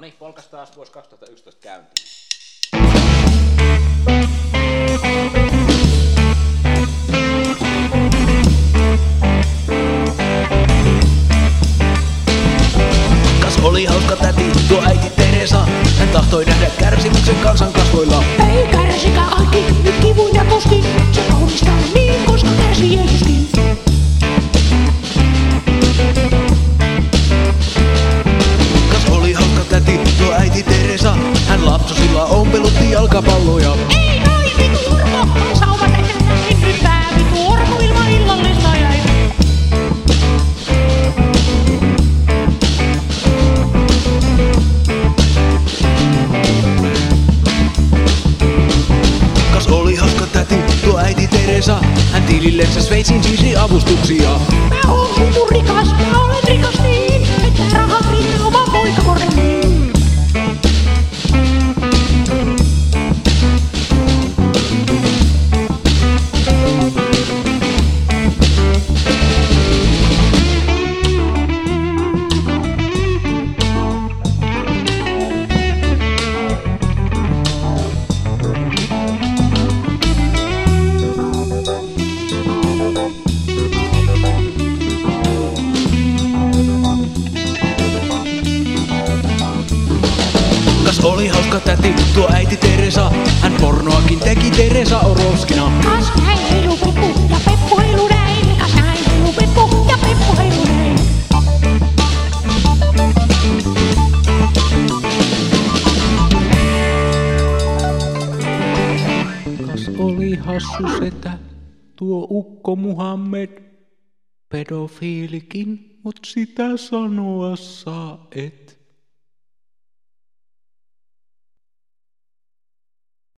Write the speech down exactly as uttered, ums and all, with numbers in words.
Noniin, polkas taas vuosi kaksituhattayksitoista käyntiin. Kas oli hauska täti, tuo äiti Teresa. Hän tahtoi nähdä kärsimyksen kansan kasvoilla. Ei kärsikää äiti, nyt kivun ja tuskin. Se kaunista on niin, koska kärsi Jeesuskin. Kas oli hauska täti, tuo äiti Teresa. Hän lapsosilla ompelutti jalkapalloja. Ei ai vitu Urho, on sauva tehdä näin. Nyt tää vitu Urho ilman illallista jäi. Kas oli hauska täti, tuo äiti Teresa. Hän tilillensä Sveitsin siisi avustuksia. Mä oon vitu rikas, mä olen rikas niin, että rahat riittää oman poikakorniin. Kas oli hauska täti, tuo äiti Teresa. Hän pornoakin teki Teresa Orowskina. Kas näin heilu Peppu ja Peppu heilu näin. Kas näin heilu Peppu ja Peppu heilu näin. Kas oli hassu setä, tuo ukko Muhammed. Pedofiilikin, mut sitä sanoa saa et.